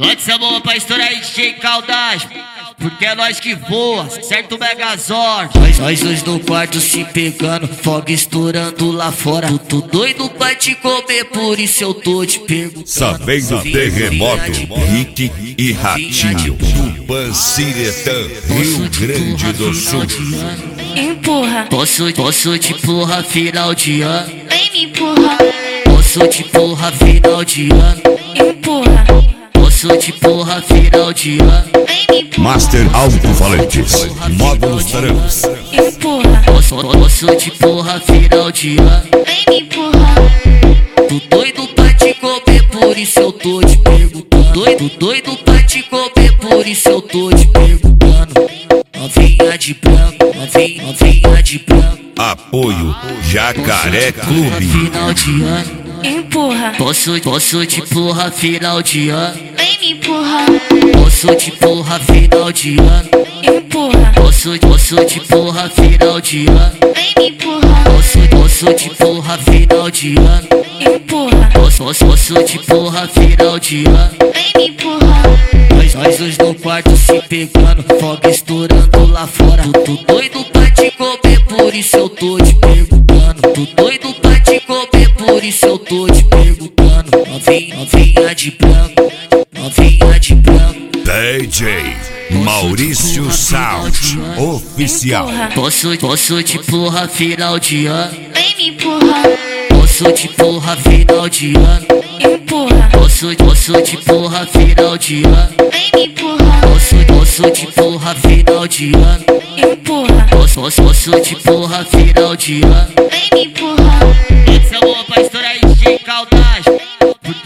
Lança essa bomba pra estourar aí, DJ Caldas, porque é nós que voa, certo Megazord. Nós dois no quarto se pegando, fogo estourando lá fora. Tô doido pra te comer, por isso eu tô te perguntando. Sabendo Terremoto, Rick e Ratinho, do Panciretã, Rio Grande do Sul. Empurra. Posso te empurrar final de ano. Vem me empurra. Posso te empurrar final de ano. Empurra. Posso te empurrar final de ano. Vem me empurra. Master Alto-Falantes, módulos trans. Empurra. Posso te empurrar final de ano. Vem me empurra. Tô doido pra te comer, por isso eu tô te perguntando. Doido pra te comer, por isso eu tô te perguntando. Novinha de branco, novinha de branco. Apoio Jacaré Clube. Final de ano. Empurra. Posso te empurrar final de ano. Vem me empurra. Posso te empurrar final de ano. Empurra. Posso te empurrar final de ano. Vem me empurra. Posso te empurrar final de ano. Empurra. Posso te empurrar final de ano. Vem me empurra. Nós dois no quarto se pegando, fogo estourando lá fora. Tô doido pra te comer, por isso eu tô te perguntando. Tô doido pra te comer, por isso eu tô te perguntando. Novinha de branco, novinha de branco. DJ Maurício Sound Oficial. Posso te empurrar final de ano. Vem me empurra. Posso te empurrar final de ano. Empurra. Posso te empurrar final de ano. Vem me empurra. Posso te empurrar final de ano. Empurra. Posso te empurrar final de ano. Vem me empurra. Essa é boa pra estourar aí, DJ Caldas, porque